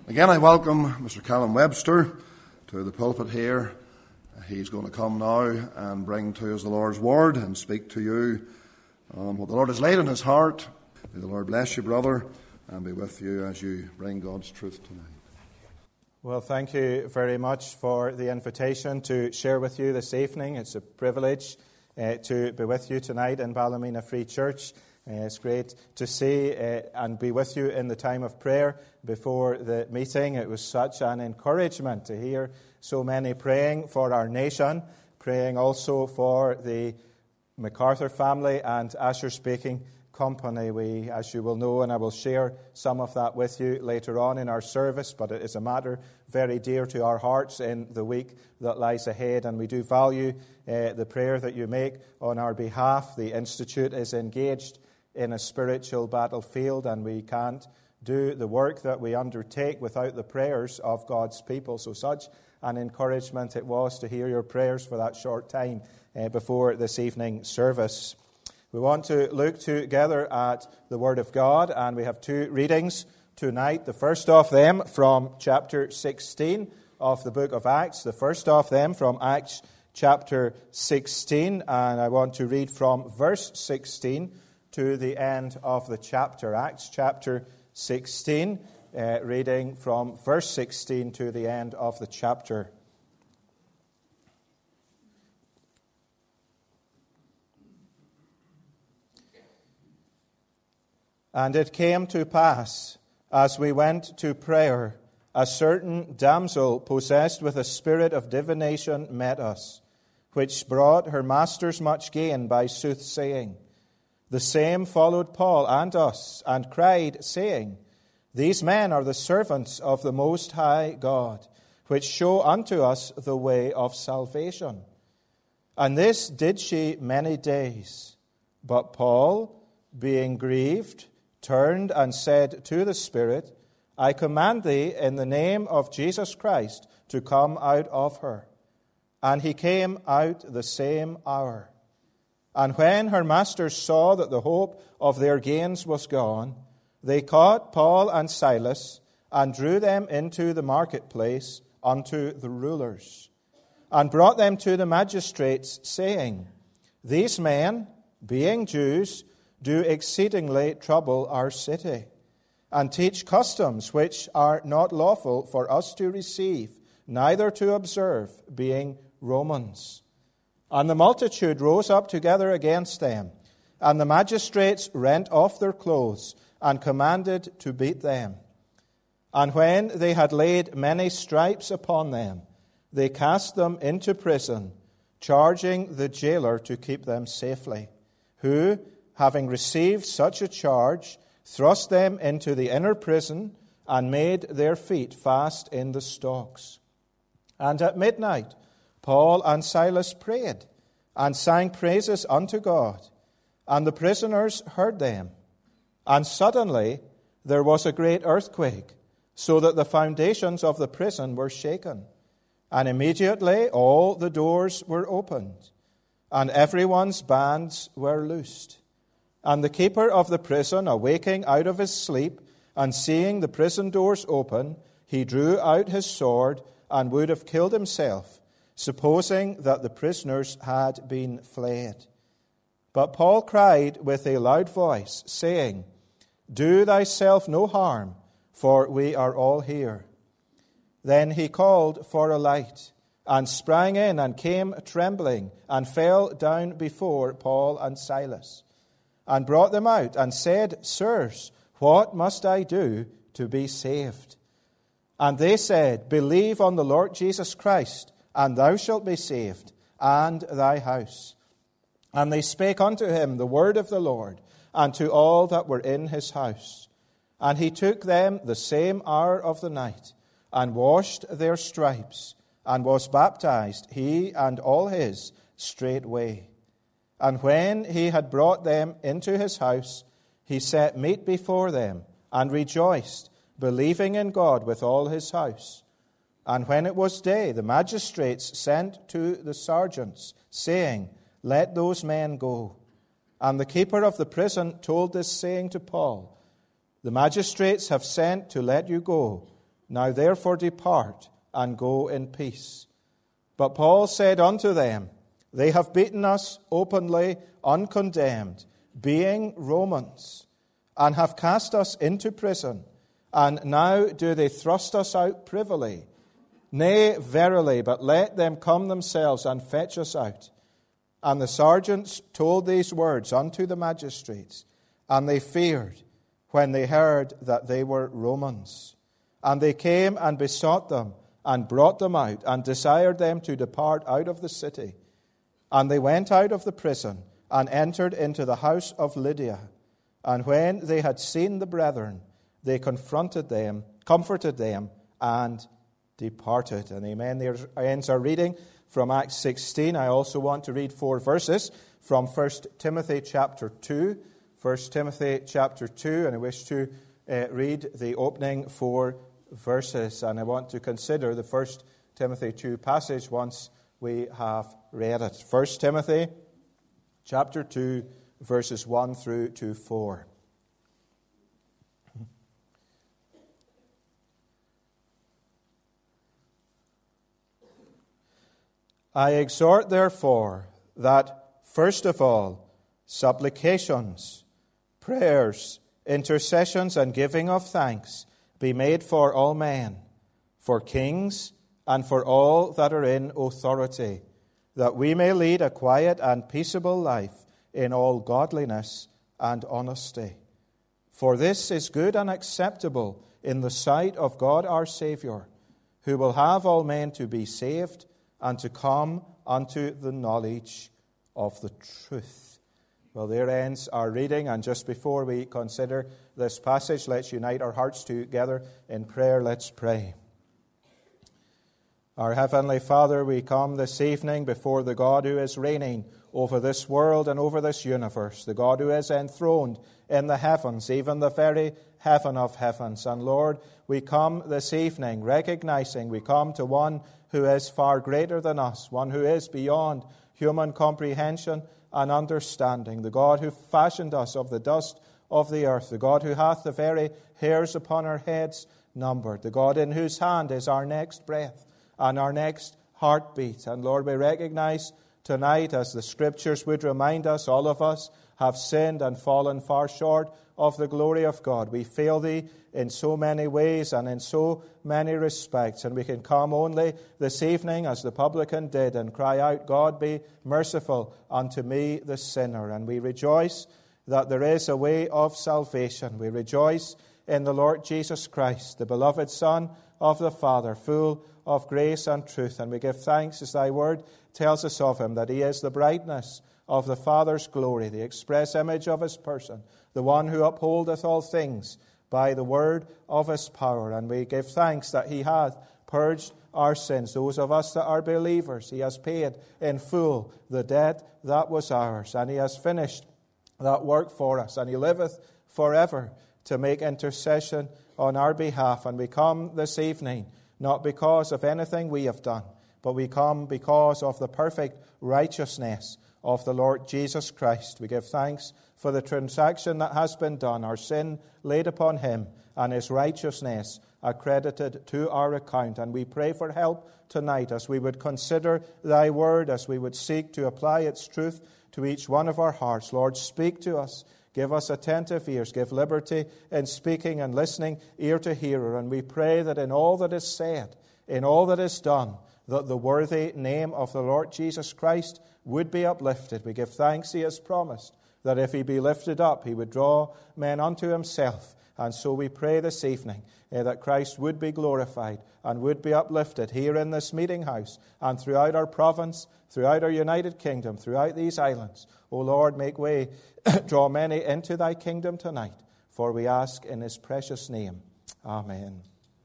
Again, I welcome Mr. Callum Webster to the pulpit here. He's going to come now and bring to us the Lord's Word and speak to you what the Lord has laid in his heart. May the Lord bless you, brother, and be with you as you bring God's truth tonight. Well, thank you very much for the invitation to share with you this evening. It's a privilege to be with you tonight in Ballymena Free Church. It's great to see and be with you in the time of prayer before the meeting. It was such an encouragement to hear so many praying for our nation, praying also for the MacArthur family and Asher Speaking Company. We, as you will know, and I will share some of that with you later on in our service, but it is a matter very dear to our hearts in the week that lies ahead, and we do value the prayer that you make on our behalf. The Institute is engaged in a spiritual battlefield, and we can't do the work that we undertake without the prayers of God's people. So such an encouragement it was to hear your prayers for that short time before this evening service. We want to look together at the Word of God, and we have two readings tonight. The first of them from chapter 16 of the book of Acts. The first of them from Acts chapter 16, and I want to read from verse 16 to the end of the chapter. Acts chapter 16, reading from verse 16 to the end of the chapter. And it came to pass, as we went to prayer, a certain damsel possessed with a spirit of divination met us, which brought her masters much gain by soothsaying. The same followed Paul and us, and cried, saying, These men are the servants of the Most High God, which show unto us the way of salvation. And this did she many days. But Paul, being grieved, turned and said to the Spirit, I command thee in the name of Jesus Christ to come out of her. And he came out the same hour. And when her masters saw that the hope of their gains was gone, they caught Paul and Silas and drew them into the marketplace unto the rulers, and brought them to the magistrates, saying, These men, being Jews, do exceedingly trouble our city, and teach customs which are not lawful for us to receive, neither to observe, being Romans. And the multitude rose up together against them, and the magistrates rent off their clothes, and commanded to beat them. And when they had laid many stripes upon them, they cast them into prison, charging the jailer to keep them safely, who, having received such a charge, thrust them into the inner prison, and made their feet fast in the stocks. And at midnight Paul and Silas prayed, and sang praises unto God, and the prisoners heard them. And suddenly there was a great earthquake, so that the foundations of the prison were shaken. And immediately all the doors were opened, and everyone's bands were loosed. And the keeper of the prison, awaking out of his sleep, and seeing the prison doors open, he drew out his sword, and would have killed himself, supposing that the prisoners had been fled. But Paul cried with a loud voice, saying, Do thyself no harm, for we are all here. Then he called for a light, and sprang in, and came trembling, and fell down before Paul and Silas, and brought them out, and said, Sirs, what must I do to be saved? And they said, Believe on the Lord Jesus Christ, and thou shalt be saved, and thy house. And they spake unto him the word of the Lord, and to all that were in his house. And he took them the same hour of the night, and washed their stripes, and was baptized, he and all his, straightway. And when he had brought them into his house, he set meat before them, and rejoiced, believing in God with all his house. And when it was day, the magistrates sent to the sergeants, saying, Let those men go. And the keeper of the prison told this saying to Paul, The magistrates have sent to let you go. Now therefore depart, and go in peace. But Paul said unto them, They have beaten us openly, uncondemned, being Romans, and have cast us into prison, and now do they thrust us out privily. Nay, verily, but let them come themselves and fetch us out. And the sergeants told these words unto the magistrates, and they feared when they heard that they were Romans. And they came and besought them, and brought them out, and desired them to depart out of the city. And they went out of the prison, and entered into the house of Lydia. And when they had seen the brethren, they comforted them, and departed. And amen. There ends our reading from Acts 16. I also want to read 4 verses from 1 Timothy chapter 2. 1 Timothy chapter 2, and I wish to read the opening 4 verses. And I want to consider the 1 Timothy 2 passage once we have read it. 1 Timothy chapter 2, verses 1 through to 4. I exhort, therefore, that first of all, supplications, prayers, intercessions, and giving of thanks be made for all men, for kings, and for all that are in authority, that we may lead a quiet and peaceable life in all godliness and honesty. For this is good and acceptable in the sight of God our Saviour, who will have all men to be saved and to come unto the knowledge of the truth. Well, there ends our reading, and just before we consider this passage, let's unite our hearts together in prayer. Let's pray. Our Heavenly Father, we come this evening before the God who is reigning over this world and over this universe, the God who is enthroned in the heavens, even the very heaven of heavens. And Lord, we come this evening recognizing we come to one who is far greater than us, one who is beyond human comprehension and understanding, the God who fashioned us of the dust of the earth, the God who hath the very hairs upon our heads numbered, the God in whose hand is our next breath and our next heartbeat. And Lord, we recognize tonight, as the Scriptures would remind us, all of us have sinned and fallen far short of the glory of God. We fail Thee in so many ways and in so many respects, and we can come only this evening as the publican did and cry out, God, be merciful unto me the sinner. And we rejoice that there is a way of salvation. We rejoice in the Lord Jesus Christ, the beloved Son of the Father, full of grace and truth. And we give thanks, as Thy word tells us of Him, that He is the brightness of the Father's glory, the express image of His person, the one who upholdeth all things by the word of His power. And we give thanks that He hath purged our sins, those of us that are believers. He has paid in full the debt that was ours, and He has finished that work for us, and He liveth forever to make intercession on our behalf. And we come this evening not because of anything we have done, but we come because of the perfect righteousness of the Lord Jesus Christ. We give thanks for the transaction that has been done, our sin laid upon Him, and His righteousness accredited to our account. And we pray for help tonight as we would consider Thy word, as we would seek to apply its truth to each one of our hearts. Lord, speak to us. Give us attentive ears. Give liberty in speaking and listening, ear to hearer. And we pray that in all that is said, in all that is done, that the worthy name of the Lord Jesus Christ would be uplifted. We give thanks He has promised that if He be lifted up, He would draw men unto Himself. And so we pray this evening that Christ would be glorified and would be uplifted here in this meeting house and throughout our province, throughout our United Kingdom, throughout these islands. O Lord, make way, draw many into Thy kingdom tonight, for we ask in His precious name. Amen.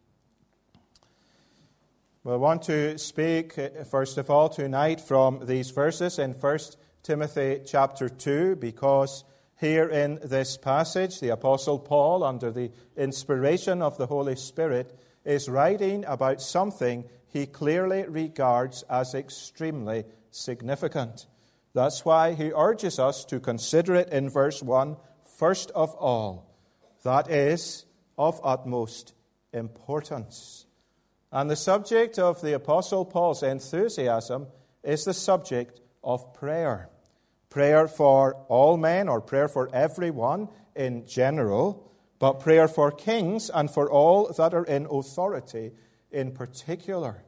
We want to speak, first of all, tonight from these verses in 1 Timothy chapter 2, because here in this passage, the Apostle Paul, under the inspiration of the Holy Spirit, is writing about something he clearly regards as extremely significant. That's why he urges us to consider it in verse 1, first of all. That is of utmost importance. And the subject of the Apostle Paul's enthusiasm is the subject of prayer. Prayer for all men, or prayer for everyone in general, but prayer for kings and for all that are in authority in particular.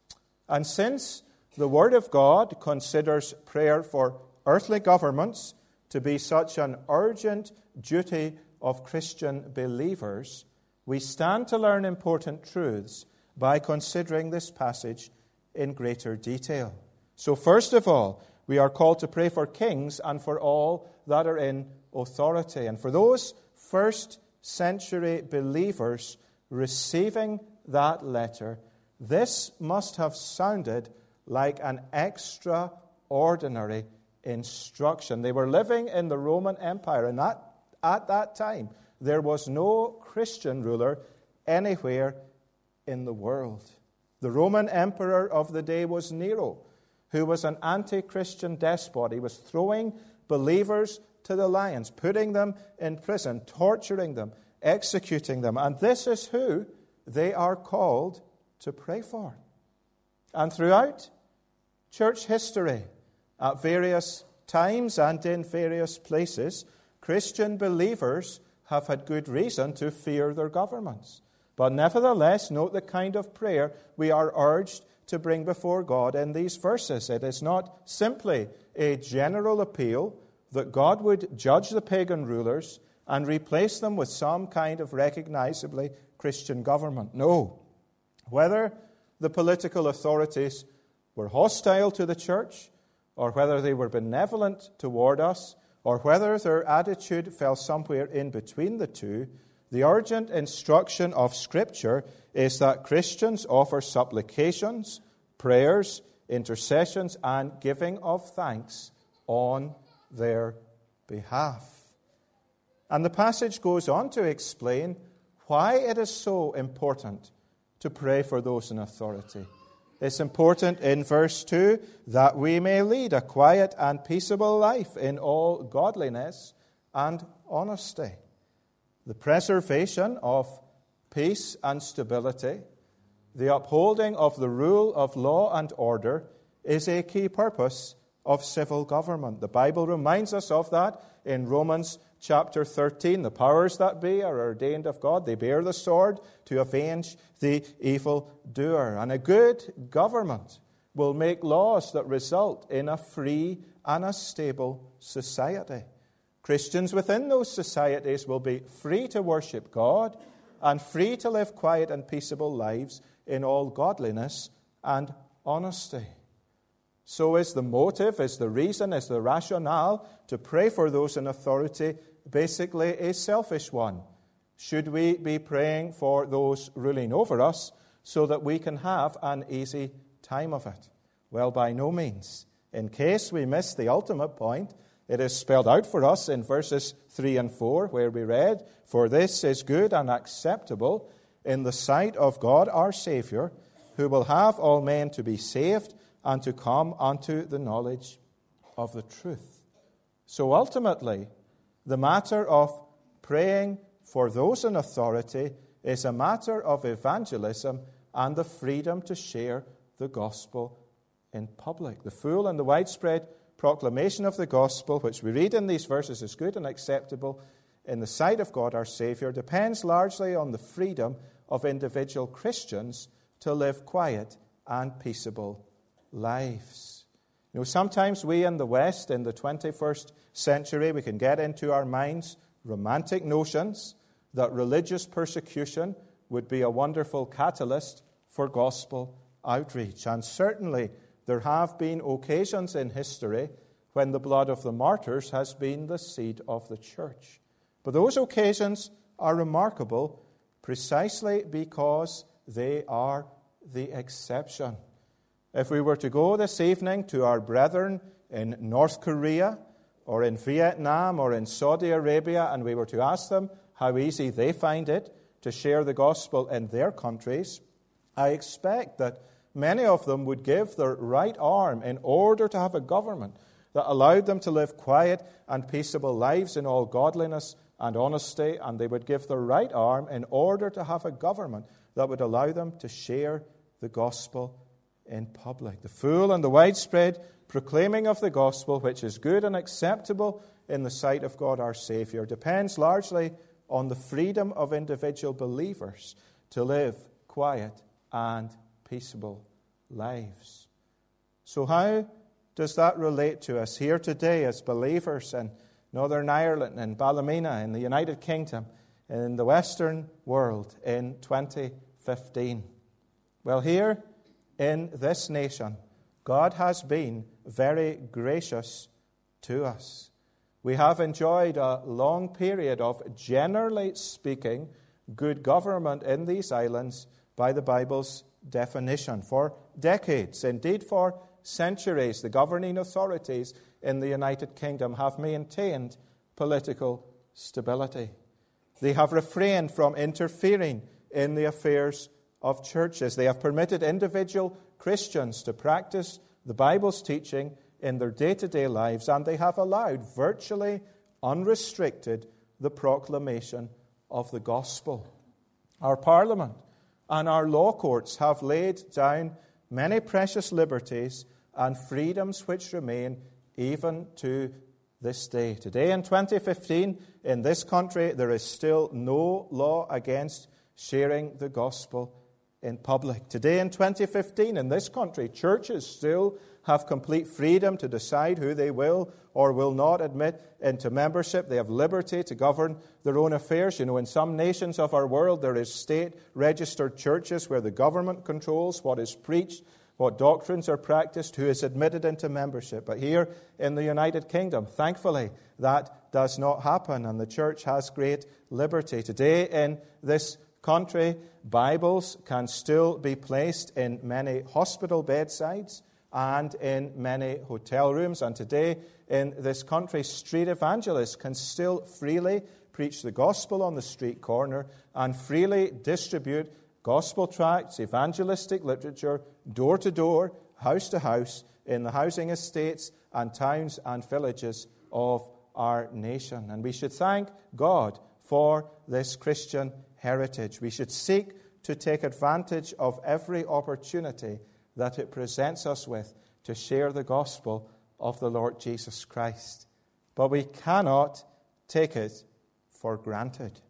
And since the Word of God considers prayer for earthly governments to be such an urgent duty of Christian believers, we stand to learn important truths by considering this passage in greater detail. So first of all, we are called to pray for kings and for all that are in authority. And for those first century believers receiving that letter, this must have sounded like an extraordinary instruction. They were living in the Roman Empire, and at that time, there was no Christian ruler anywhere in the world. The Roman emperor of the day was Nero, who was an anti-Christian despot. He was throwing believers to the lions, putting them in prison, torturing them, executing them. And this is who they are called to pray for. And throughout church history, at various times and in various places, Christian believers have had good reason to fear their governments. But nevertheless, note the kind of prayer we are urged to bring before God in these verses. It is not simply a general appeal that God would judge the pagan rulers and replace them with some kind of recognizably Christian government. No. Whether the political authorities were hostile to the church, or whether they were benevolent toward us, or whether their attitude fell somewhere in between the two, the urgent instruction of Scripture is that Christians offer supplications, prayers, intercessions, and giving of thanks on their behalf. And the passage goes on to explain why it is so important to pray for those in authority. It's important in verse 2 that we may lead a quiet and peaceable life in all godliness and honesty. The preservation of peace and stability, the upholding of the rule of law and order, is a key purpose of civil government. The Bible reminds us of that in Romans chapter 13. The powers that be are ordained of God. They bear the sword to avenge the evildoer. And a good government will make laws that result in a free and a stable society. Christians within those societies will be free to worship God and free to live quiet and peaceable lives in all godliness and honesty. So is the motive, is the reason, is the rationale to pray for those in authority basically a selfish one? Should we be praying for those ruling over us so that we can have an easy time of it? Well, by no means. In case we miss the ultimate point, it is spelled out for us in verses 3 and 4, where we read, "For this is good and acceptable in the sight of God our Savior, who will have all men to be saved and to come unto the knowledge of the truth." So ultimately, the matter of praying for those in authority is a matter of evangelism and the freedom to share the gospel in public. The full and the widespread proclamation of the gospel, which we read in these verses, is good and acceptable in the sight of God our Savior, depends largely on the freedom of individual Christians to live quiet and peaceable lives. You know, sometimes we in the West, in the 21st century, we can get into our minds romantic notions that religious persecution would be a wonderful catalyst for gospel outreach. And certainly there have been occasions in history when the blood of the martyrs has been the seed of the church. But those occasions are remarkable precisely because they are the exception. If we were to go this evening to our brethren in North Korea or in Vietnam or in Saudi Arabia, and we were to ask them how easy they find it to share the gospel in their countries, I expect that many of them would give their right arm in order to have a government that allowed them to live quiet and peaceable lives in all godliness and honesty, and they would give their right arm in order to have a government that would allow them to share the gospel in public. The full and the widespread proclaiming of the gospel, which is good and acceptable in the sight of God our Savior, depends largely on the freedom of individual believers to live quiet and peaceable lives. So how does that relate to us here today as believers in Northern Ireland, in Ballymena, in the United Kingdom, in the Western world in 2015? Well, here in this nation, God has been very gracious to us. We have enjoyed a long period of, generally speaking, good government in these islands by the Bible's definition. For decades, indeed for centuries, the governing authorities in the United Kingdom have maintained political stability. They have refrained from interfering in the affairs of churches. They have permitted individual Christians to practice the Bible's teaching in their day-to-day lives, and they have allowed virtually unrestricted the proclamation of the gospel. Our Parliament and our law courts have laid down many precious liberties and freedoms which remain even to this day. Today in 2015, in this country, there is still no law against sharing the gospel in public. Today in 2015, in this country, churches still have complete freedom to decide who they will or will not admit into membership. They have liberty to govern their own affairs. You know, in some nations of our world, there is state-registered churches where the government controls what is preached, what doctrines are practiced, who is admitted into membership. But here in the United Kingdom, thankfully, that does not happen, and the church has great liberty. Today in this country, Bibles can still be placed in many hospital bedsides and in many hotel rooms. And today in this country, street evangelists can still freely preach the gospel on the street corner and freely distribute gospel tracts, evangelistic literature, door to door, house to house, in the housing estates and towns and villages of our nation. And we should thank God for this Christian heritage. We should seek to take advantage of every opportunity that it presents us with to share the gospel of the Lord Jesus Christ. But we cannot take it for granted.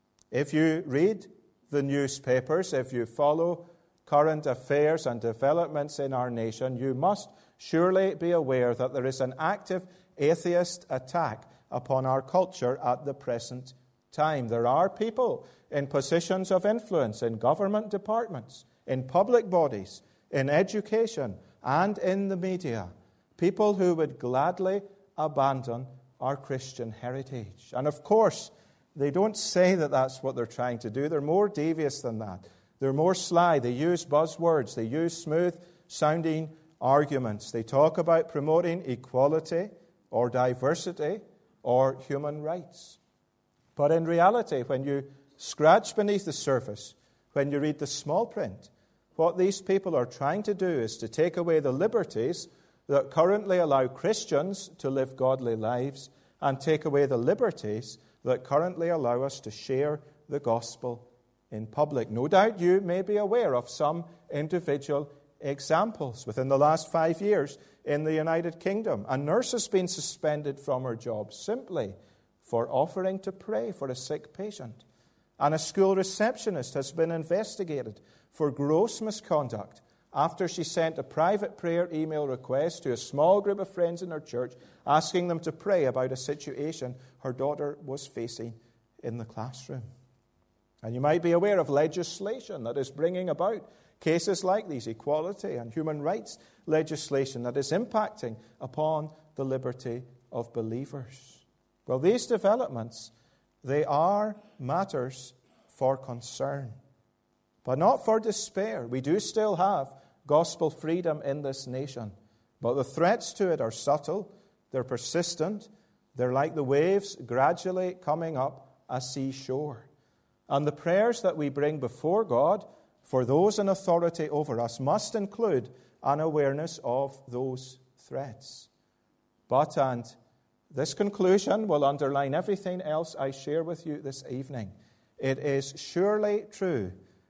If you read the newspapers, if you follow current affairs and developments in our nation, you must surely be aware that there is an active atheist attack upon our culture at the present time. There are people in positions of influence in government departments, in public bodies, in education, and in the media, people who would gladly abandon our Christian heritage. And of course, they don't say that that's what they're trying to do. They're more devious than that. They're more sly. They use buzzwords. They use smooth-sounding arguments. They talk about promoting equality or diversity or human rights. But in reality, when you scratch beneath the surface, when you read the small print, what these people are trying to do is to take away the liberties that currently allow Christians to live godly lives and take away the liberties that currently allow us to share the gospel in public. No doubt you may be aware of some individual examples. Within the last 5 years in the United Kingdom, a nurse has been suspended from her job simply for offering to pray for a sick patient. And a school receptionist has been investigated for gross misconduct after she sent a private prayer email request to a small group of friends in her church asking them to pray about a situation her daughter was facing in the classroom. And you might be aware of legislation that is bringing about cases like these, equality and human rights legislation that is impacting upon the liberty of believers. Well, these developments, they are matters for concern, but not for despair. We do still have gospel freedom in this nation, but the threats to it are subtle, they're persistent, they're like the waves gradually coming up a seashore. And the prayers that we bring before God for those in authority over us must include an awareness of those threats. But, and this conclusion will underline everything else I share with you this evening, it is surely true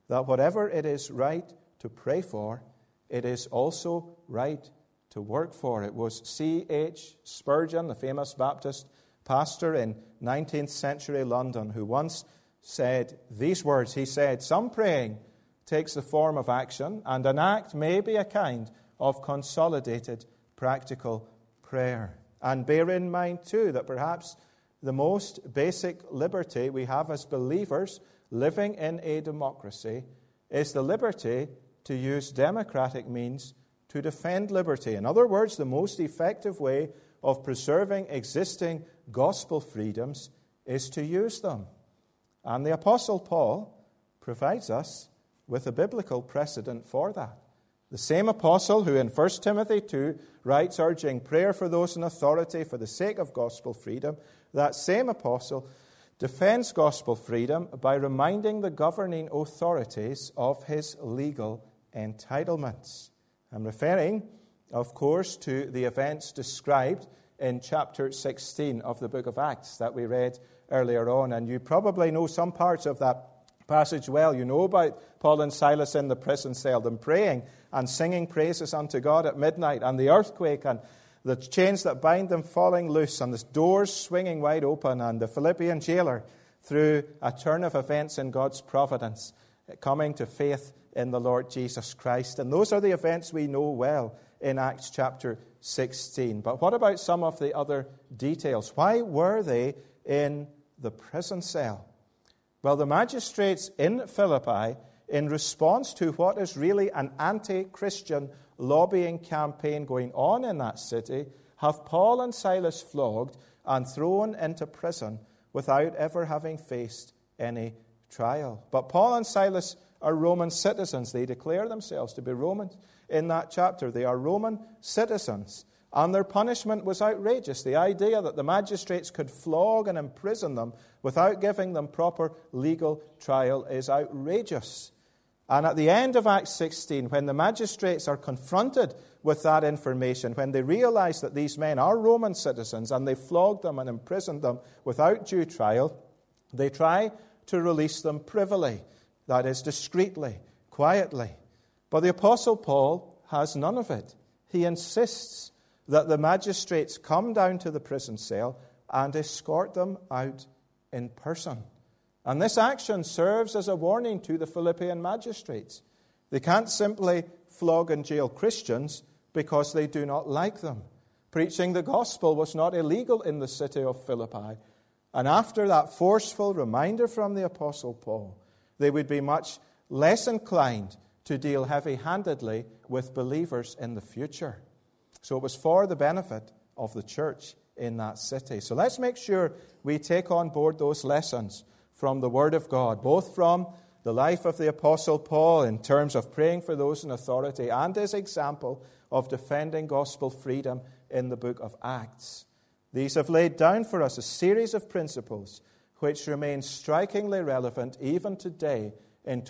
that whatever it is right to pray for, it is also right to work for. It was C.H. Spurgeon, the famous Baptist pastor in 19th century London, who once said these words. He said, "Some praying takes the form of action, and an act may be a kind of consolidated practical prayer." And bear in mind, too, that perhaps the most basic liberty we have as believers living in a democracy is the liberty to use democratic means to defend liberty. In other words, the most effective way of preserving existing gospel freedoms is to use them. And the Apostle Paul provides us with a biblical precedent for that. The same apostle who in 1 Timothy 2 writes urging prayer for those in authority for the sake of gospel freedom, that same apostle defends gospel freedom by reminding the governing authorities of his legal entitlements. I'm referring, of course, to the events described in chapter 16 of the book of Acts that we read earlier on. And you probably know some parts of that passage well. You know about Paul and Silas in the prison cell, them praying and singing praises unto God at midnight, and the earthquake and the chains that bind them falling loose, and the doors swinging wide open, and the Philippian jailer, through a turn of events in God's providence, coming to faith in the Lord Jesus Christ. And those are the events we know well in Acts chapter 16. But what about some of the other details? Why were they in the prison cell? Well, the magistrates in Philippi, in response to what is really an anti-Christian lobbying campaign going on in that city, have Paul and Silas flogged and thrown into prison without ever having faced any trial. But Paul and Silas are Roman citizens. They declare themselves to be Romans in that chapter. They are Roman citizens. And their punishment was outrageous. The idea that the magistrates could flog and imprison them without giving them proper legal trial is outrageous. And at the end of Acts 16, when the magistrates are confronted with that information, when they realize that these men are Roman citizens and they flogged them and imprisoned them without due trial, they try to release them privily, that is, discreetly, quietly. But the Apostle Paul has none of it. He insists that the magistrates come down to the prison cell and escort them out in person. And this action serves as a warning to the Philippian magistrates. They can't simply flog and jail Christians because they do not like them. Preaching the gospel was not illegal in the city of Philippi. And after that forceful reminder from the Apostle Paul, they would be much less inclined to deal heavy-handedly with believers in the future. So it was for the benefit of the church in that city. So let's make sure we take on board those lessons from the Word of God, both from the life of the Apostle Paul in terms of praying for those in authority and his example of defending gospel freedom in the book of Acts. These have laid down for us a series of principles which remain strikingly relevant even today in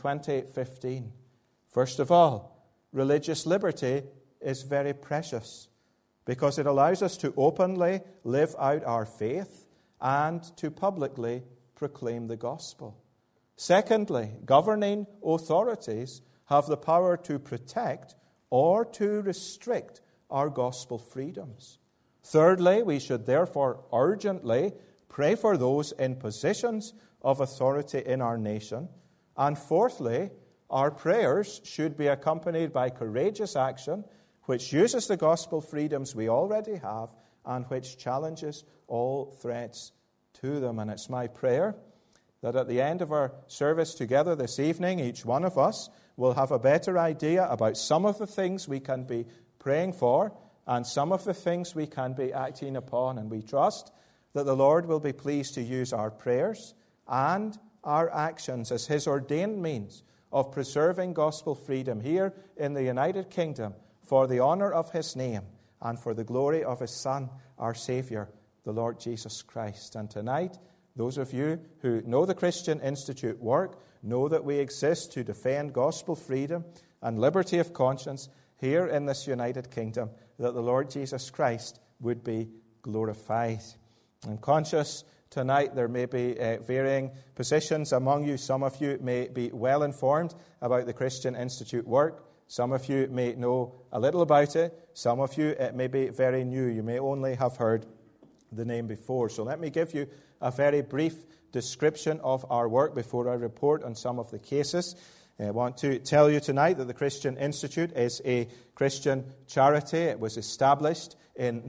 2015. First of all, religious liberty is very precious because it allows us to openly live out our faith and to publicly proclaim the gospel. Secondly, governing authorities have the power to protect or to restrict our gospel freedoms. Thirdly, we should therefore urgently pray for those in positions of authority in our nation. And fourthly, our prayers should be accompanied by courageous action which uses the gospel freedoms we already have and which challenges all threats to them. And it's my prayer that at the end of our service together this evening, each one of us will have a better idea about some of the things we can be praying for and some of the things we can be acting upon. And we trust that the Lord will be pleased to use our prayers and our actions as His ordained means of preserving gospel freedom here in the United Kingdom for the honor of His name and for the glory of His Son, our Savior, the Lord Jesus Christ. And tonight, those of you who know the Christian Institute work know that we exist to defend gospel freedom and liberty of conscience here in this United Kingdom, that the Lord Jesus Christ would be glorified. I'm conscious tonight there may be varying positions among you. Some of you may be well informed about the Christian Institute work. Some of you may know a little about it. Some of you, it may be very new. You may only have heard the name before. So let me give you a very brief description of our work before I report on some of the cases. I want to tell you tonight that the Christian Institute is a Christian charity. It was established in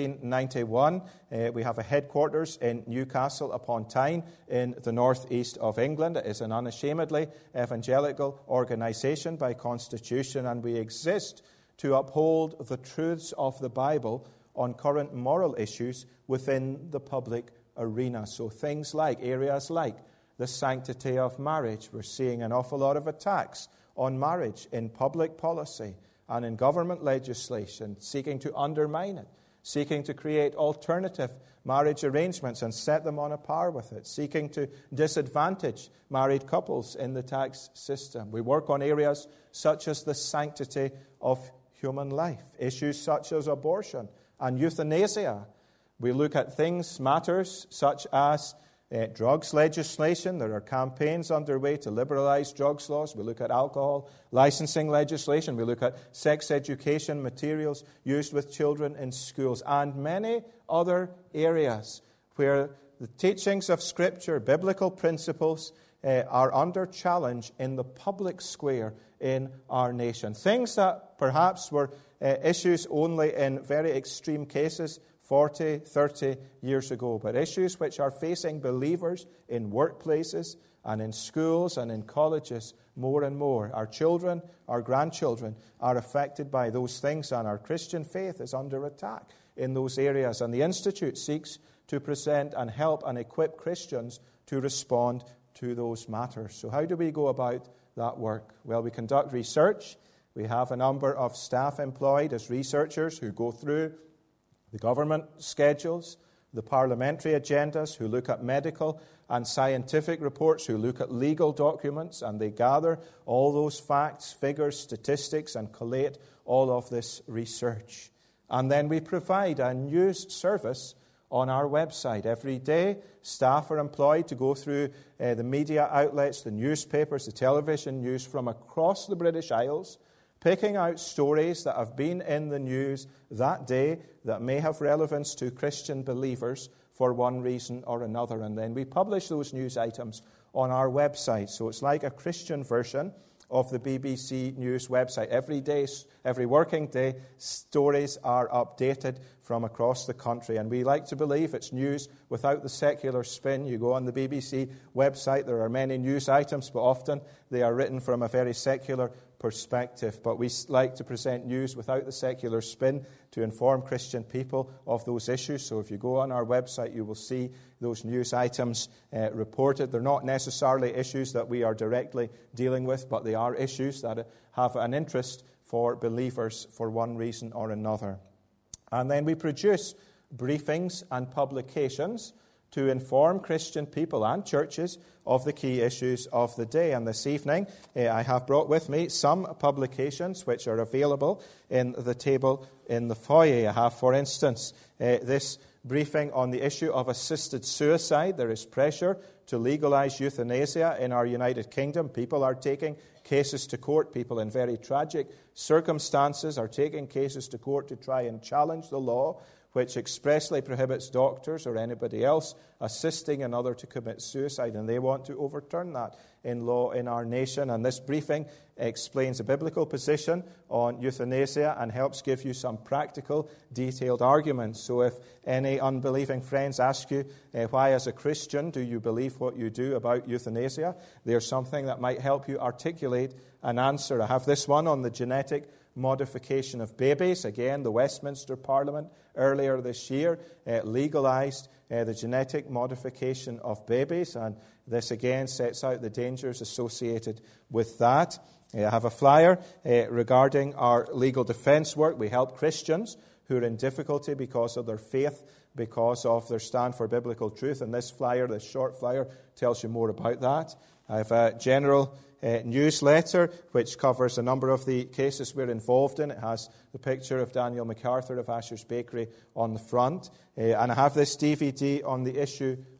1991. We have a headquarters in Newcastle upon Tyne in the northeast of England. It is an unashamedly evangelical organisation by constitution, and we exist to uphold the truths of the Bible on current moral issues within the public arena. So things like, areas like the sanctity of marriage. We're seeing an awful lot of attacks on marriage in public policy and in government legislation, seeking to undermine it, seeking to create alternative marriage arrangements and set them on a par with it, seeking to disadvantage married couples in the tax system. We work on areas such as the sanctity of human life, issues such as abortion and euthanasia. We look at matters such as drugs legislation. There are campaigns underway to liberalize drugs laws. We look at alcohol licensing legislation. We look at sex education materials used with children in schools, and many other areas where the teachings of Scripture, biblical principles, are under challenge in the public square in our nation. Things that perhaps were issues only in very extreme cases 40, 30 years ago, but issues which are facing believers in workplaces and in schools and in colleges more and more. Our children, our grandchildren are affected by those things, and our Christian faith is under attack in those areas. And the Institute seeks to present and help and equip Christians to respond to those matters. So how do we go about that work? Well, we conduct research. We have a number of staff employed as researchers who go through the government schedules, the parliamentary agendas, who look at medical and scientific reports, who look at legal documents, and they gather all those facts, figures, statistics, and collate all of this research. And then we provide a news service on our website. Every day, staff are employed to go through the media outlets, the newspapers, the television news from across the British Isles, picking out stories that have been in the news that day that may have relevance to Christian believers for one reason or another. And then we publish those news items on our website. So it's like a Christian version of the BBC News website. Every day, every working day, stories are updated from across the country. And we like to believe it's news without the secular spin. You go on the BBC website, there are many news items, but often they are written from a very secular perspective. But we like to present news without the secular spin to inform Christian people of those issues. So if you go on our website, you will see those news items reported. They're not necessarily issues that we are directly dealing with, but they are issues that have an interest for believers for one reason or another. And then we produce briefings and publications to inform Christian people and churches of the key issues of the day. And this evening, I have brought with me some publications which are available in the table in the foyer. I have, for instance, this briefing on the issue of assisted suicide. There is pressure to legalize euthanasia in our United Kingdom. People are taking cases to court. People in very tragic circumstances are taking cases to court to try and challenge the law which expressly prohibits doctors or anybody else assisting another to commit suicide. And they want to overturn that in law in our nation. And this briefing explains a biblical position on euthanasia and helps give you some practical, detailed arguments. So if any unbelieving friends ask you, why as a Christian do you believe what you do about euthanasia, there's something that might help you articulate an answer. I have this one on the genetic modification of babies. Again, the Westminster Parliament earlier this year legalized the genetic modification of babies, and this again sets out the dangers associated with that. I have a flyer regarding our legal defense work. We help Christians who are in difficulty because of their faith, because of their stand for biblical truth, and this flyer, this short flyer, tells you more about that. I have a general newsletter which covers a number of the cases we're involved in. It has the picture of Daniel MacArthur of Asher's Bakery on the front. And I have this DVD on the issue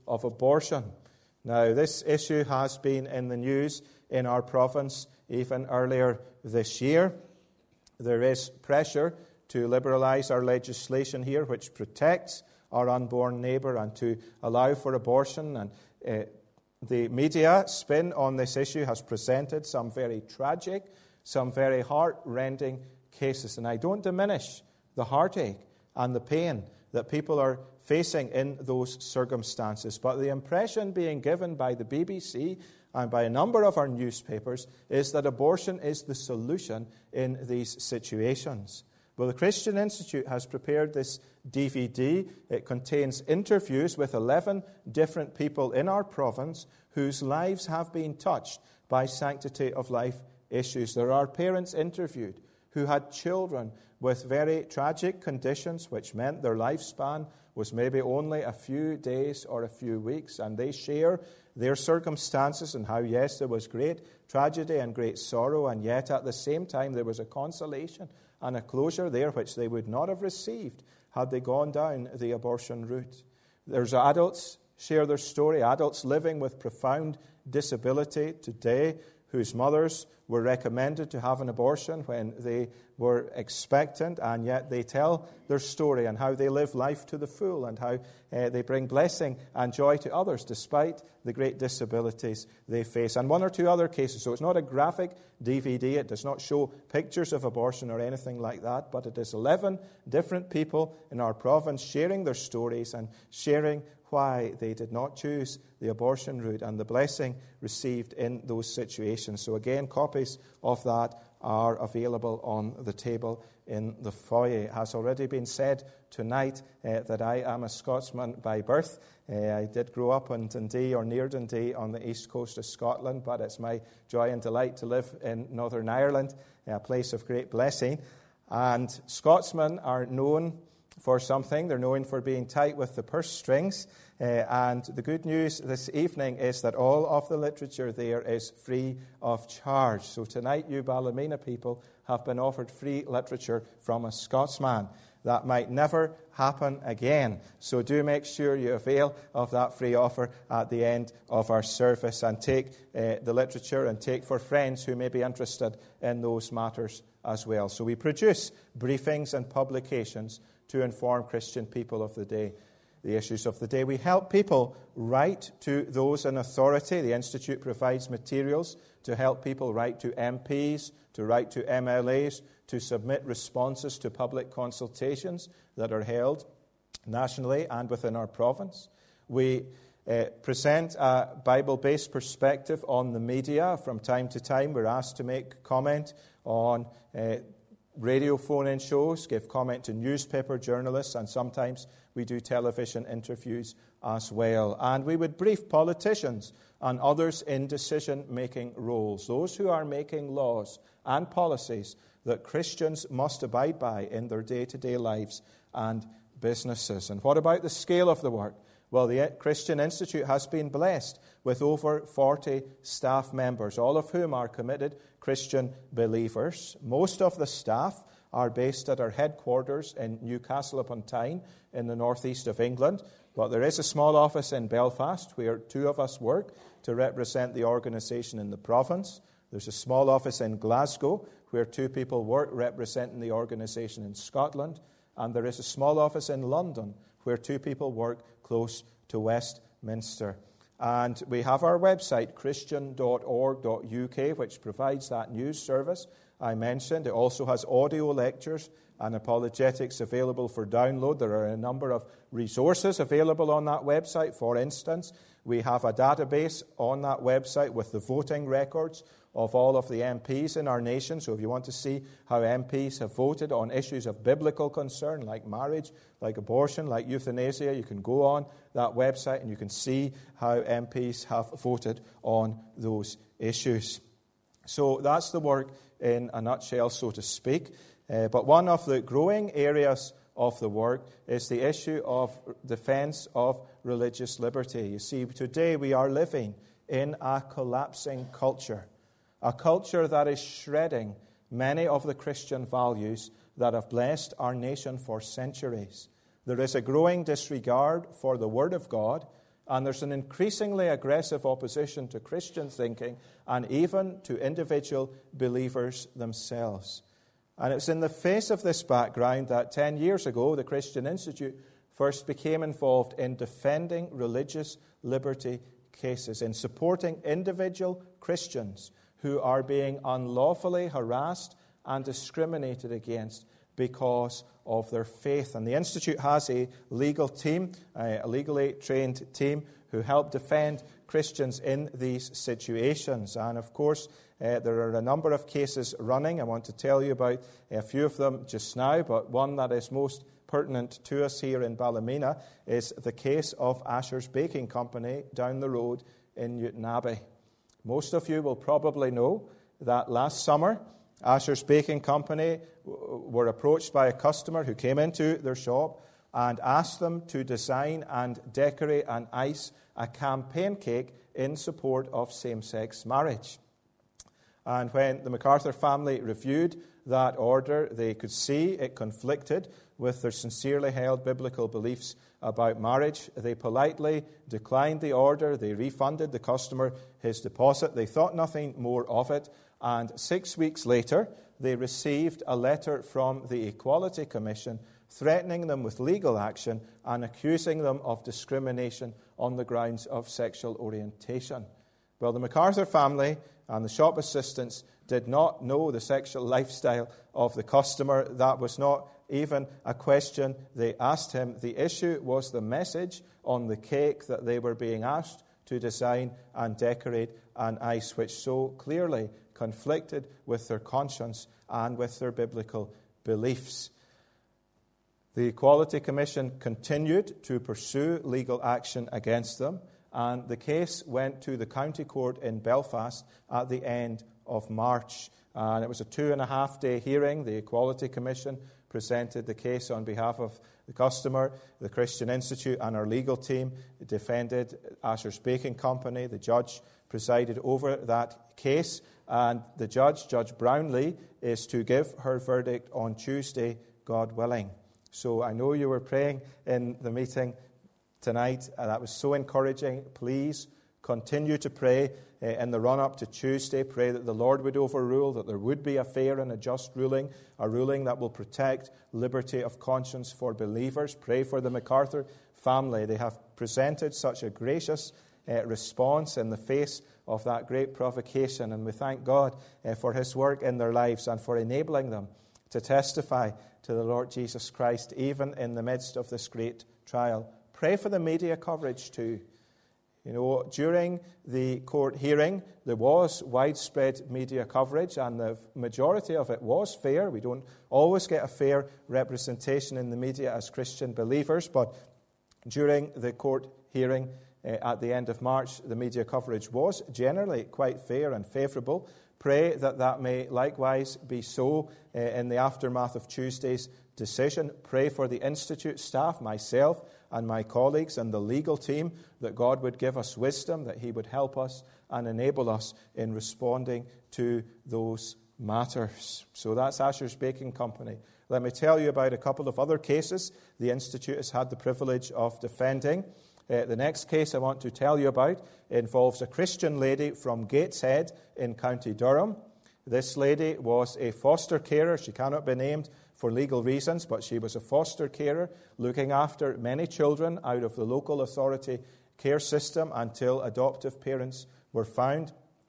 of abortion. Now, this issue has been in the news in our province even earlier this year. There is pressure to liberalise our legislation here, which protects our unborn neighbour and to allow for abortion. And the media spin on this issue has presented some very tragic, some very heart-rending cases. And I don't diminish the heartache and the pain that people are facing in those circumstances. But the impression being given by the BBC and by a number of our newspapers is that abortion is the solution in these situations. Well, the Christian Institute has prepared this DVD. It contains interviews with 11 different people in our province whose lives have been touched by sanctity of life issues. There are parents interviewed who had children with very tragic conditions, which meant their lifespan was maybe only a few days or a few weeks, and they share their circumstances and how, yes, there was great tragedy and great sorrow, and yet at the same time there was a consolation and a closure there which they would not have received had they gone down the abortion route. There's adults share their story, adults living with profound disability today whose mothers were recommended to have an abortion when they were expectant, and yet they tell their story and how they live life to the full and how they bring blessing and joy to others despite the great disabilities they face. And one or two other cases. So it's not a graphic DVD. It does not show pictures of abortion or anything like that, but it is 11 different people in our province sharing their stories and sharing why they did not choose the abortion route and the blessing received in those situations. So again, copies of that are available on the table in the foyer. It has already been said tonight that I am a Scotsman by birth. I did grow up in Dundee or near Dundee on the east coast of Scotland, but it's my joy and delight to live in Northern Ireland, a place of great blessing. And Scotsmen are known for something. They're known for being tight with the purse strings. And the good news this evening is that all of the literature there is free of charge. So tonight, you Ballymena people have been offered free literature from a Scotsman. That might never happen again. So do make sure you avail of that free offer at the end of our service and take the literature and take for friends who may be interested in those matters as well. So we produce briefings and publications to inform Christian people of the day, the issues of the day. We help people write to those in authority. The Institute provides materials to help people write to MPs, to write to MLAs, to submit responses to public consultations that are held nationally and within our province. We present a Bible-based perspective on the media. From time to time, we're asked to make comment on radio phone-in shows, give comment to newspaper journalists, and sometimes we do television interviews as well. And we would brief politicians and others in decision-making roles, those who are making laws and policies that Christians must abide by in their day-to-day lives and businesses. And what about the scale of the work? Well, the Christian Institute has been blessed with over 40 staff members, all of whom are committed Christian believers. Most of the staff are based at our headquarters in Newcastle upon Tyne in the northeast of England. But there is a small office in Belfast where two of us work to represent the organisation in the province. There's a small office in Glasgow where two people work representing the organisation in Scotland. And there is a small office in London where two people work close to Westminster. And we have our website, christian.org.uk, which provides that news service I mentioned. It also has audio lectures and apologetics available for download. There are a number of resources available on that website. For instance, we have a database on that website with the voting records of all of the MPs in our nation. So if you want to see how MPs have voted on issues of biblical concern, like marriage, like abortion, like euthanasia, you can go on that website and you can see how MPs have voted on those issues. So that's the work in a nutshell, so to speak. But one of the growing areas of the work is the issue of defense of religious liberty. You see, today we are living in a collapsing culture, a culture that is shredding many of the Christian values that have blessed our nation for centuries. There is a growing disregard for the Word of God And there's an increasingly aggressive opposition to Christian thinking and even to individual believers themselves. And it's in the face of this background that 10 years ago, the Christian Institute first became involved in defending religious liberty cases, in supporting individual Christians who are being unlawfully harassed and discriminated against because of their faith. And the Institute has a legal team, a legally trained team, who help defend Christians in these situations. And of course, there are a number of cases running. I want to tell you about a few of them just now, but one that is most pertinent to us here in Ballymena is the case of Asher's Baking Company down the road in Newtonabbey. Most of you will probably know that last summer, Asher's Baking Company were approached by a customer who came into their shop and asked them to design and decorate and ice a campaign cake in support of same-sex marriage. And when the MacArthur family reviewed that order, they could see it conflicted with their sincerely held biblical beliefs about marriage. They politely declined the order. They refunded the customer his deposit. They thought nothing more of it. And 6 weeks later, they received a letter from the Equality Commission threatening them with legal action and accusing them of discrimination on the grounds of sexual orientation. Well, the MacArthur family and the shop assistants did not know the sexual lifestyle of the customer. That was not even a question they asked him. The issue was the message on the cake that they were being asked to design and decorate and ice, which so clearly conflicted with their conscience and with their biblical beliefs. The Equality Commission continued to pursue legal action against them, and the case went to the County Court in Belfast at the end of March. And it was a 2.5-day hearing. The Equality Commission presented the case on behalf of the customer. The Christian Institute and our legal team defended Asher's Baking Company. The judge presided over that case, and the judge, Judge Brownlee, is to give her verdict on Tuesday, God willing. So I know you were praying in the meeting tonight, and that was so encouraging. Please continue to pray in the run-up to Tuesday. Pray that the Lord would overrule, that there would be a fair and a just ruling, a ruling that will protect liberty of conscience for believers. Pray for the MacArthur family. They have presented such a gracious response in the face of that great provocation, and we thank God for His work in their lives and for enabling them to testify to the Lord Jesus Christ, even in the midst of this great trial. Pray for the media coverage too. You know, during the court hearing, there was widespread media coverage, and the majority of it was fair. We don't always get a fair representation in the media as Christian believers, but during the court hearing at the end of March, the media coverage was generally quite fair and favourable. Pray that that may likewise be so in the aftermath of Tuesday's decision. Pray for the Institute staff, myself and my colleagues and the legal team, that God would give us wisdom, that He would help us and enable us in responding to those matters. So that's Asher's Baking Company. Let me tell you about a couple of other cases the Institute has had the privilege of defending. The next case I want to tell you about involves a Christian lady from Gateshead in County Durham. This lady was a foster carer. She cannot be named for legal reasons, but she was a foster carer looking after many children out of the local authority care system until adoptive parents were found.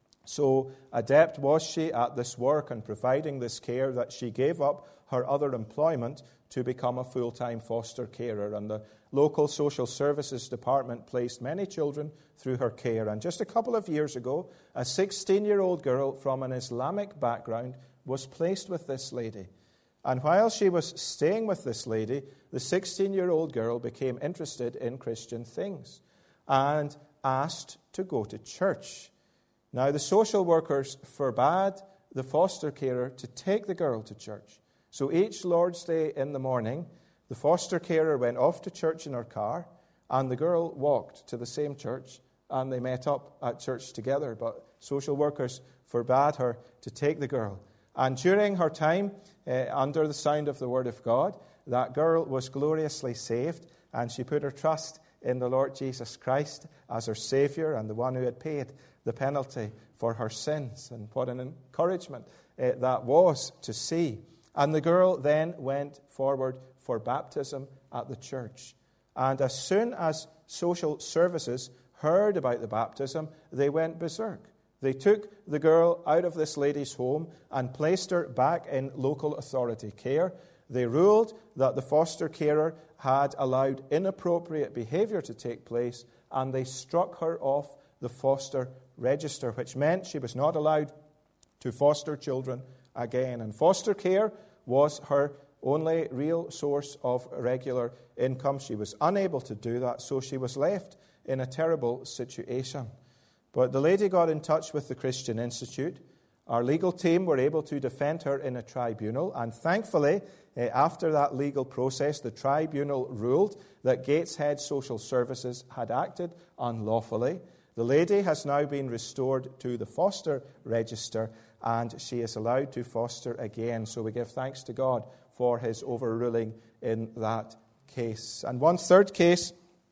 So adept was she at this work and providing this care that she gave up her other employment to become a full-time foster carer. And the local social services department placed many children through her care. And just a couple of years ago, a 16-year-old girl from an Islamic background was placed with this lady. And while she was staying with this lady, the 16-year-old girl became interested in Christian things and asked to go to church. Now, the social workers forbade the foster carer to take the girl to church. So each Lord's Day in the morning, the foster carer went off to church in her car, and the girl walked to the same church, and they met up at church together. But social workers forbade her to take the girl. And during her time under the sound of the Word of God, that girl was gloriously saved, and she put her trust in the Lord Jesus Christ as her Savior and the one who had paid the penalty for her sins. And what an encouragement that was to see. And the girl then went forward for baptism at the church. And as soon as social services heard about the baptism, they went berserk. They took the girl out of this lady's home and placed her back in local authority care. They ruled that the foster carer had allowed inappropriate behavior to take place, and they struck her off the foster register, which meant she was not allowed to foster children again. And foster care was her only real source of regular income. She was unable to do that, so she was left in a terrible situation. But the lady got in touch with the Christian Institute. Our legal team were able to defend her in a tribunal, and thankfully, after that legal process, the tribunal ruled that Gateshead Social Services had acted unlawfully. The lady has now been restored to the foster register, and she is allowed to foster again. So we give thanks to God for his overruling in that case. And one third case,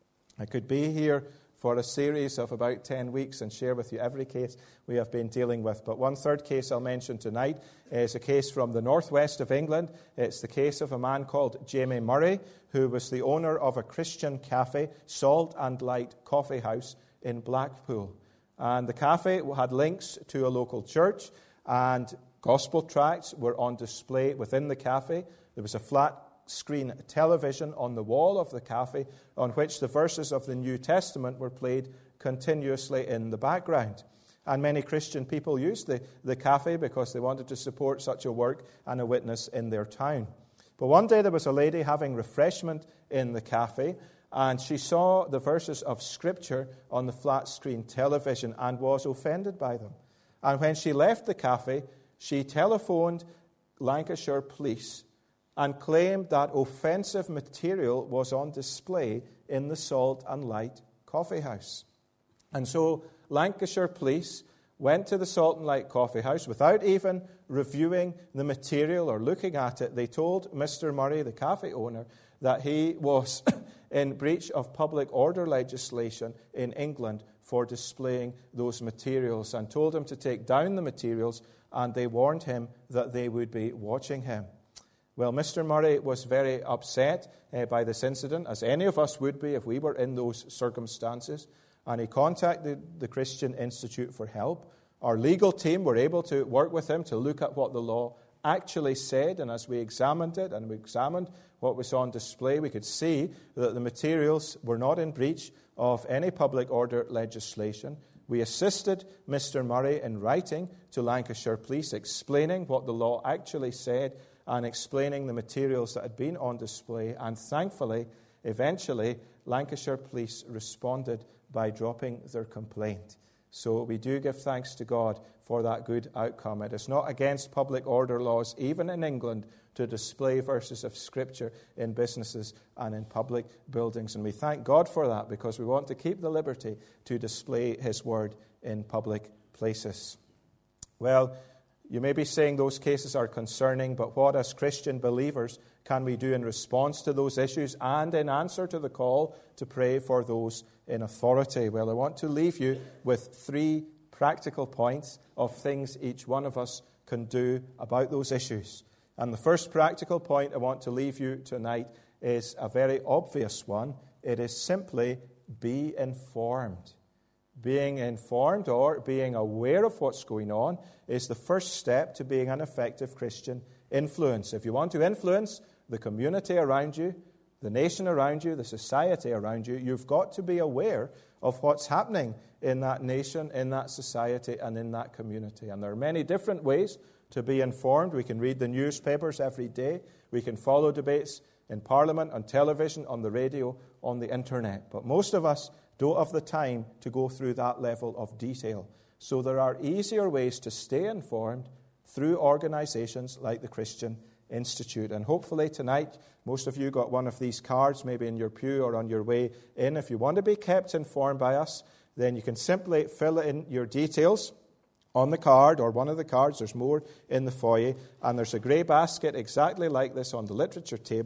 I could be here for a series of about 10 weeks and share with you every case we have been dealing with. But one third case I'll mention tonight is a case from the northwest of England. It's the case of a man called Jamie Murray, who was the owner of a Christian cafe, Salt and Light Coffee House in Blackpool. And the cafe had links to a local church, and gospel tracts were on display within the cafe. There was a flat screen television on the wall of the cafe on which the verses of the New Testament were played continuously in the background. And many Christian people used the cafe because they wanted to support such a work and a witness in their town. But one day there was a lady having refreshment in the cafe, and she saw the verses of Scripture on the flat screen television and was offended by them. And when she left the cafe, she telephoned Lancashire Police and claimed that offensive material was on display in the Salt and Light Coffee House. And so Lancashire Police went to the Salt and Light Coffee House without even reviewing the material or looking at it. They told Mr. Murray, the cafe owner, that he was in breach of public order legislation in England for displaying those materials, and told him to take down the materials, and they warned him that they would be watching him. Well, Mr. Murray was very upset by this incident, as any of us would be if we were in those circumstances, and he contacted the Christian Institute for help. Our legal team were able to work with him to look at what the law actually said, and as we examined it and we examined what was on display, we could see that the materials were not in breach of any public order legislation. We assisted Mr. Murray in writing to Lancashire Police, explaining what the law actually said and explaining the materials that had been on display. And thankfully, eventually, Lancashire Police responded by dropping their complaint. So we do give thanks to God for that good outcome. It is not against public order laws, even in England, to display verses of Scripture in businesses and in public buildings. And we thank God for that, because we want to keep the liberty to display His Word in public places. Well, you may be saying those cases are concerning, but what as Christian believers can we do in response to those issues and in answer to the call to pray for those in authority? Well, I want to leave you with 3 practical points of things each one of us can do about those issues. And the first practical point I want to leave you tonight is a very obvious one. It is simply be informed. Being informed or being aware of what's going on is the first step to being an effective Christian influence. If you want to influence the community around you, the nation around you, the society around you, you've got to be aware of what's happening in that nation, in that society, and in that community. And there are many different ways to be informed. We can read the newspapers every day. We can follow debates in Parliament, on television, on the radio, on the internet. But most of us don't have the time to go through that level of detail. So there are easier ways to stay informed through organizations like the Christian Institute. And hopefully tonight, most of you got one of these cards, maybe in your pew or on your way in. If you want to be kept informed by us, then you can simply fill in your details on the card or one of the cards. There's more in the foyer. And there's a grey basket exactly like this on the literature table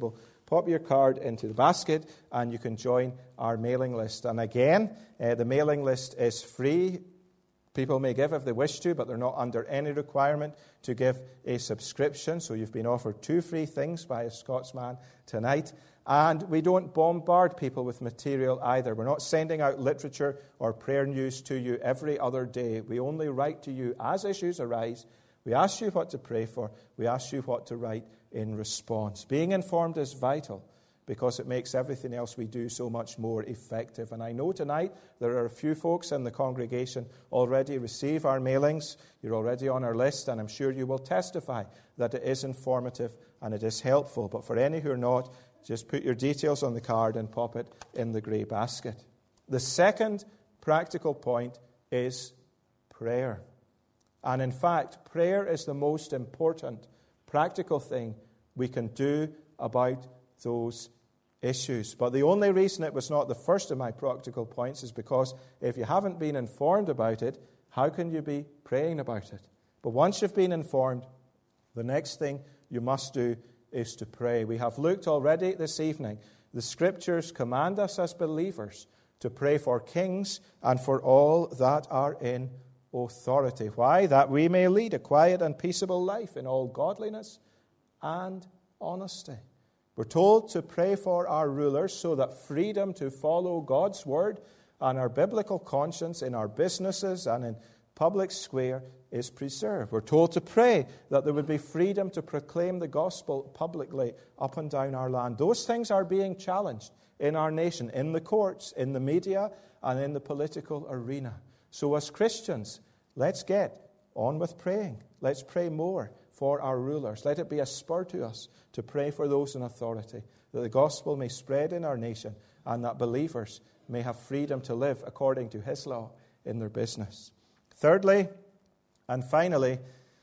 pop your card into the basket and you can join our mailing list. And again, the mailing list is free. People may give if they wish to, but they're not under any requirement to give a subscription. So you've been offered 2 free things by a Scotsman tonight. And we don't bombard people with material either. We're not sending out literature or prayer news to you every other day. We only write to you as issues arise. We ask you what to pray for. We ask you what to write in response. Being informed is vital because it makes everything else we do so much more effective. And I know tonight there are a few folks in the congregation already receive our mailings. You're already on our list, and I'm sure you will testify that it is informative and it is helpful. But for any who are not, just put your details on the card and pop it in the grey basket. The second practical point is prayer. And in fact, prayer is the most important practical thing we can do about those issues. But the only reason it was not the first of my practical points is because if you haven't been informed about it, how can you be praying about it? But once you've been informed, the next thing you must do is to pray. We have looked already this evening. The Scriptures command us as believers to pray for kings and for all that are in authority. Why? That we may lead a quiet and peaceable life in all godliness and honesty. We're told to pray for our rulers so that freedom to follow God's word and our biblical conscience in our businesses and in public square is preserved. We're told to pray that there would be freedom to proclaim the gospel publicly up and down our land. Those things are being challenged in our nation, in the courts, in the media, and in the political arena. So as Christians, let's get on with praying. Let's pray more for our rulers. Let it be a spur to us to pray for those in authority, that the gospel may spread in our nation and that believers may have freedom to live according to his law in their business. Thirdly, and finally,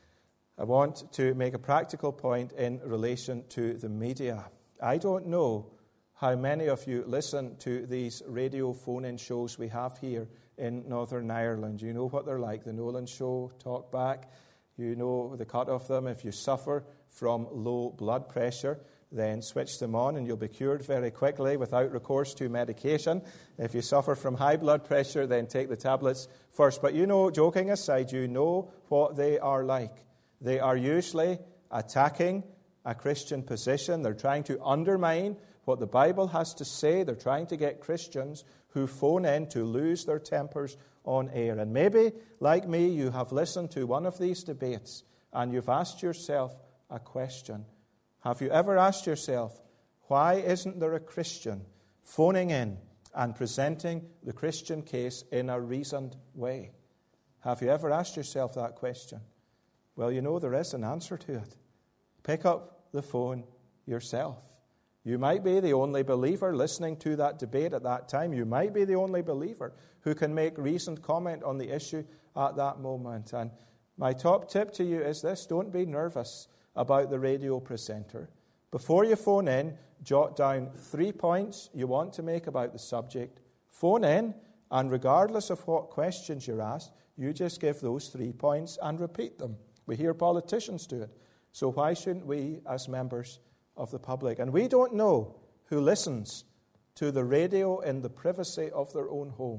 I want to make a practical point in relation to the media. I don't know how many of you listen to these radio phone-in shows we have here in Northern Ireland. You know what they're like, the Nolan Show, Talk Back. You know the cut of them. If you suffer from low blood pressure, then switch them on and you'll be cured very quickly without recourse to medication. If you suffer from high blood pressure, then take the tablets first. But you know, joking aside, you know what they are like. They are usually attacking a Christian position. They're trying to undermine what the Bible has to say. They're trying to get Christians who phone in to lose their tempers on air. And maybe, like me, you have listened to one of these debates and you've asked yourself a question. Have you ever asked yourself, why isn't there a Christian phoning in and presenting the Christian case in a reasoned way? Have you ever asked yourself that question? Well, you know there is an answer to it. Pick up the phone yourself. You might be the only believer listening to that debate at that time. You might be the only believer who can make reasoned comment on the issue at that moment. And my top tip to you is this: don't be nervous about the radio presenter. Before you phone in, jot down 3 points you want to make about the subject. Phone in, and regardless of what questions you're asked, you just give those 3 points and repeat them. We hear politicians do it. So why shouldn't we as members of the public? And we don't know who listens to the radio in the privacy of their own home.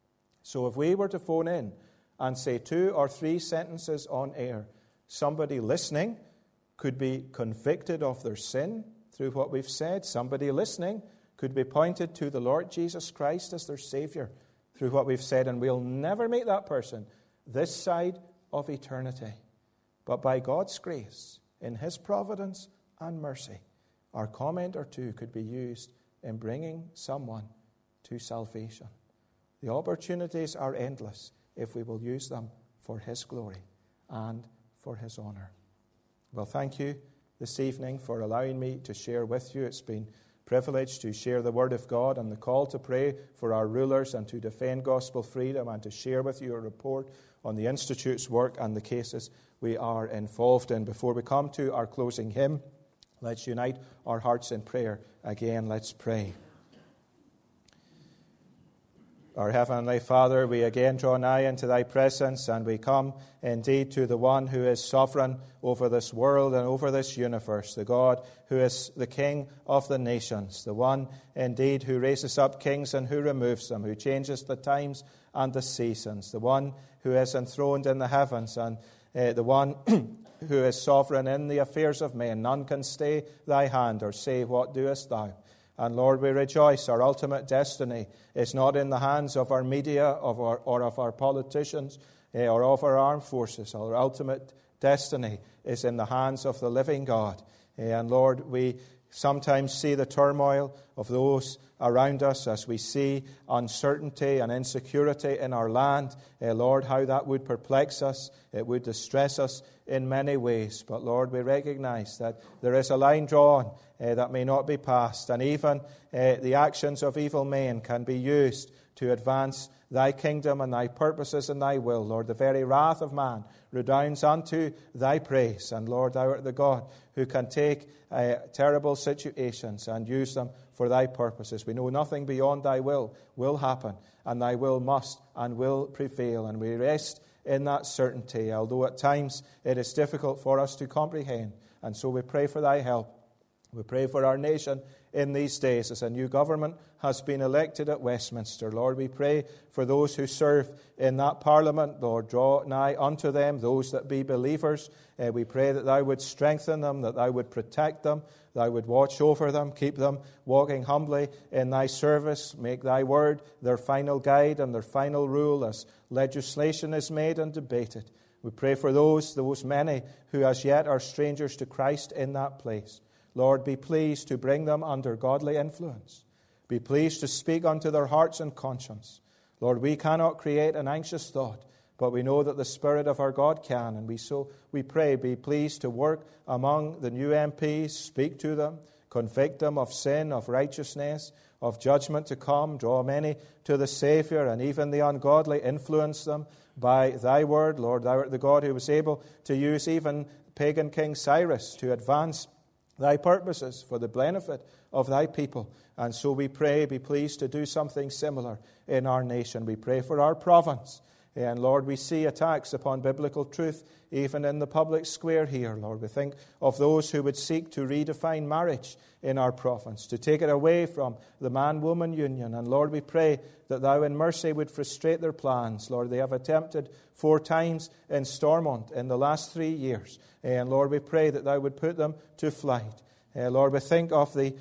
So if we were to phone in and say 2 or 3 sentences on air, somebody listening could be convicted of their sin through what we've said. Somebody listening could be pointed to the Lord Jesus Christ as their Savior through what we've said. And we'll never meet that person this side of eternity. But by God's grace, in his providence and mercy, our comment or two could be used in bringing someone to salvation. The opportunities are endless if we will use them for his glory and for his honor. Well, thank you this evening for allowing me to share with you. It's been a privilege to share the Word of God and the call to pray for our rulers and to defend gospel freedom and to share with you a report on the Institute's work and the cases we are involved in. Before we come to our closing hymn, let's unite our hearts in prayer. Again, let's pray. Our Heavenly Father, we again draw nigh into thy presence, and we come indeed to the one who is sovereign over this world and over this universe, the God who is the King of the nations, the one indeed who raises up kings and who removes them, who changes the times and the seasons, the one who is enthroned in the heavens, and the one who is sovereign in the affairs of men. None can stay thy hand or say, what doest thou? And Lord, we rejoice. Our ultimate destiny is not in the hands of our media or of our politicians or of our armed forces. Our ultimate destiny is in the hands of the living God. And Lord, we sometimes see the turmoil of those around us as we see uncertainty and insecurity in our land. Lord, how that would perplex us. It would distress us in many ways. But Lord, we recognize that there is a line drawn that may not be passed. And even the actions of evil men can be used to advance thy kingdom and thy purposes and thy will. Lord, the very wrath of man redounds unto thy praise. And Lord, thou art the God who can take terrible situations and use them for thy purposes. We know nothing beyond thy will happen, and thy will must and will prevail. And we rest in that certainty, although at times it is difficult for us to comprehend. And so we pray for thy help. We pray for our nation in these days as a new government has been elected at Westminster. Lord, we pray for those who serve in that Parliament. Lord, draw nigh unto them, those that be believers. We pray that thou would strengthen them, that thou would protect them, thou would watch over them, keep them walking humbly in thy service. Make thy word their final guide and their final rule as legislation is made and debated. We pray for those many who as yet are strangers to Christ in that place. Lord, be pleased to bring them under godly influence. Be pleased to speak unto their hearts and conscience. Lord, we cannot create an anxious thought, but we know that the Spirit of our God can. And we pray, be pleased to work among the new MPs, speak to them, convict them of sin, of righteousness, of judgment to come, draw many to the Savior, and even the ungodly influence them by thy word. Lord, thou art the God who was able to use even pagan King Cyrus to advance thy purposes for the benefit of thy people. And so we pray, be pleased to do something similar in our nation. We pray for our province. And Lord, we see attacks upon biblical truth even in the public square here. Lord, we think of those who would seek to redefine marriage in our province, to take it away from the man-woman union. And Lord, we pray that thou in mercy would frustrate their plans. Lord, they have attempted 4 times in Stormont in the last 3 years. And Lord, we pray that thou would put them to flight. Lord, we think of the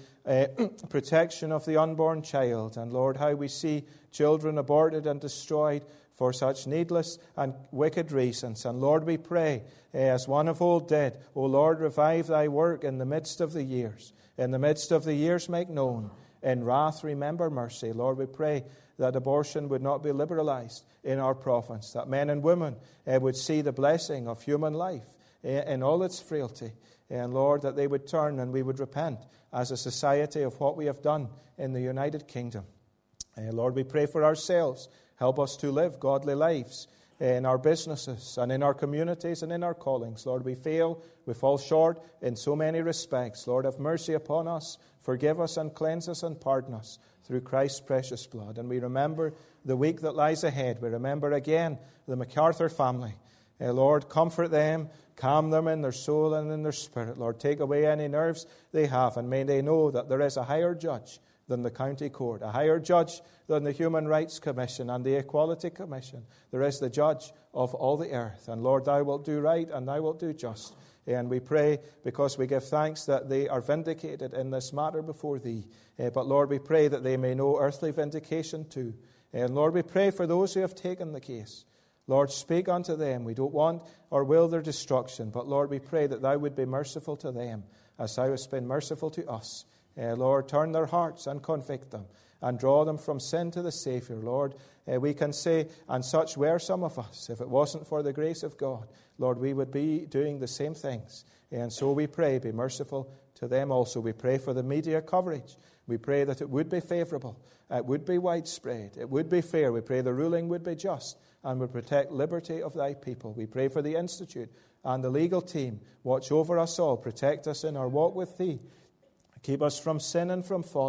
protection of the unborn child. And Lord, how we see children aborted and destroyed for such needless and wicked reasons. And Lord, we pray, as one of old did, O Lord, revive thy work in the midst of the years. In the midst of the years make known. In wrath remember mercy. Lord, we pray that abortion would not be liberalized in our province, that men and women would see the blessing of human life in all its frailty. And Lord, that they would turn and we would repent as a society of what we have done in the United Kingdom. Lord, we pray for ourselves. Help us to live godly lives in our businesses and in our communities and in our callings. Lord, we fail, we fall short in so many respects. Lord, have mercy upon us, forgive us and cleanse us and pardon us through Christ's precious blood. And we remember the week that lies ahead. We remember again the MacArthur family. Lord, comfort them, calm them in their soul and in their spirit. Lord, take away any nerves they have, and may they know that there is a higher judge than the county court, a higher judge than the Human Rights Commission and the Equality Commission. There is the judge of all the earth. And Lord, thou wilt do right and thou wilt do just. And we pray, because we give thanks that they are vindicated in this matter before thee. But Lord, we pray that they may know earthly vindication too. And Lord, we pray for those who have taken the case. Lord, speak unto them. We don't want or will their destruction. But Lord, we pray that thou would be merciful to them as thou hast been merciful to us. Lord, turn their hearts and convict them and draw them from sin to the Savior. Lord, we can say, and such were some of us, if it wasn't for the grace of God, Lord, we would be doing the same things. And so we pray, be merciful to them also. We pray for the media coverage. We pray that it would be favorable, it would be widespread, it would be fair. We pray the ruling would be just and would protect liberty of thy people. We pray for the Institute and the legal team. Watch over us all, protect us in our walk with thee. Keep us from sin and from falling.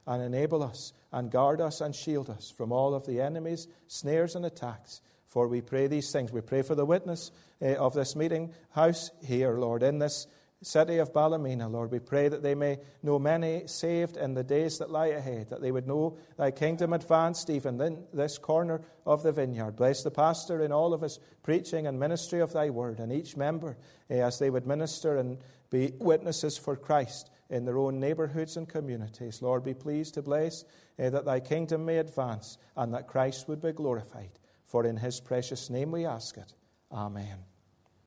and enable us and guard us and shield us from all of the enemy's snares and attacks. For we pray these things. We pray for the witness of this meeting house here, Lord, in this city of Ballymena, Lord. We pray that they may know many saved in the days that lie ahead, that they would know thy kingdom advanced even in this corner of the vineyard. Bless the pastor in all of his preaching and ministry of thy word, and each member as they would minister and be witnesses for Christ in their own neighbourhoods and communities. Lord, be pleased to bless that thy kingdom may advance and that Christ would be glorified. For in his precious name we ask it. Amen.